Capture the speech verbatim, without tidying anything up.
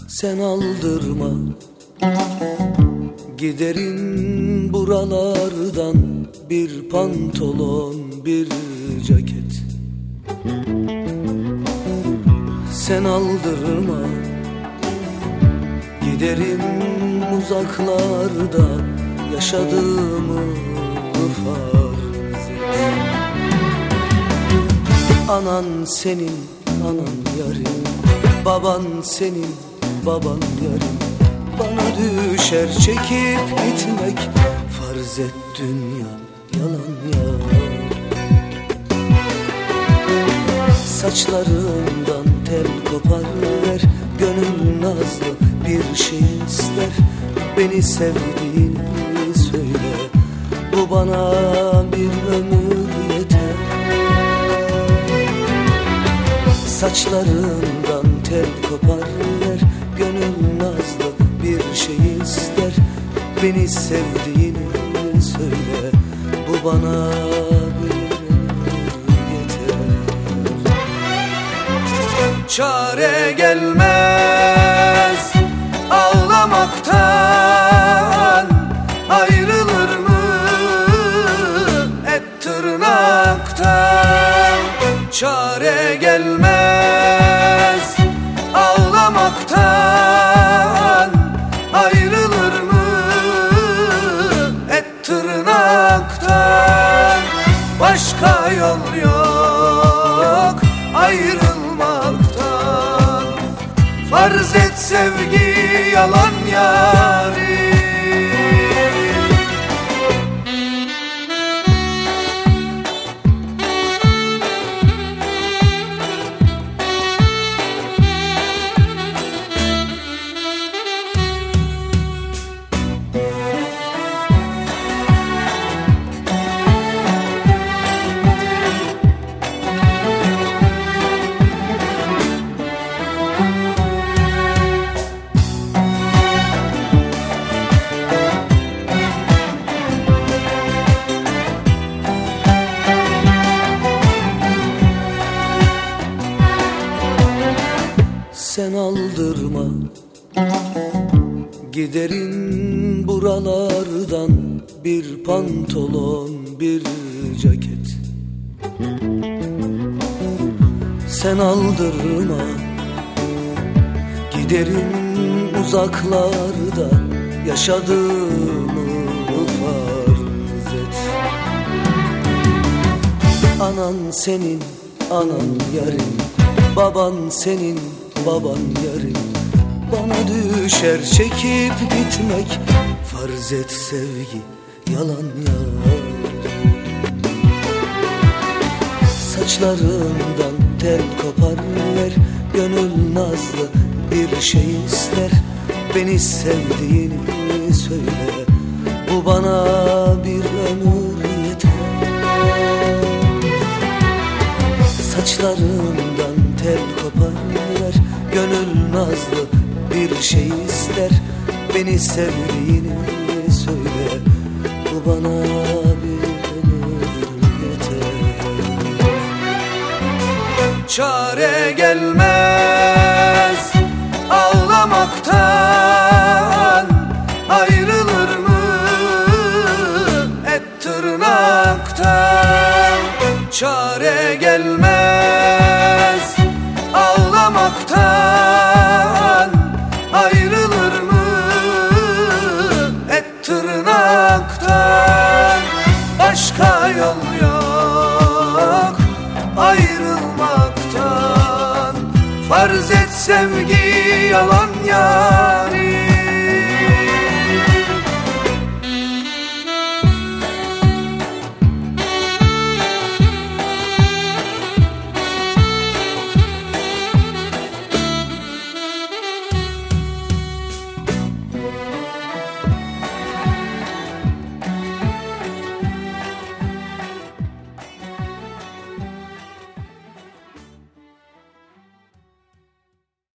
Sen aldırma, giderim buralardan bir pantolon, bir ceket. Sen aldırma, giderim uzaklarda yaşadığımı farz et. Anan senin, anan yarim, baban senin, baban yarim. Bana düşer çekip gitmek, farz et dünya yalan ya. Saçlarından tel kopar ver, gönül nazlı bir şey ister. Beni sevdiğini söyle, bu bana bir ömür yeter. Saçlarından tel kopar ver, gönül nazlı bir şey ister. Beni sevdiğini söyle, bu bana bir ömür yeter. Çare gelmez ağlamaktan, ayrılır mı et tırnaktan? Çare gelmez ağlamaktan, ayrılır mı et tırnaktan? Başka yol yok ayrılmaktan, farz et sevgi yalan yarim. Sen aldırma, giderim buralardan bir pantolon, bir ceket. Sen aldırma, giderim uzaklarda yaşadığımı farz et. Anan senin, anan yarim, baban senin, baban yarim. Bana düşer çekip gitmek, farz et sevgi yalan yarim. Saçlarından tel kopar ver, gönül nazlı bir şey ister. Beni sevdiğini söyle, bu bana bir ömür yeter. Saçlarından tel kopar ver, gönül nazlı bir şey ister. Beni sevdiğini söyle, bu bana bir ömür yeter. Çare gelmez ağlamaktan, ayrılır mı et tırnaktan? Çare gelmez ağlamaktan, ayrılır mı et tırnaktan? Başka yol yok ayrılmaktan, farz et sevgi yalan yarim.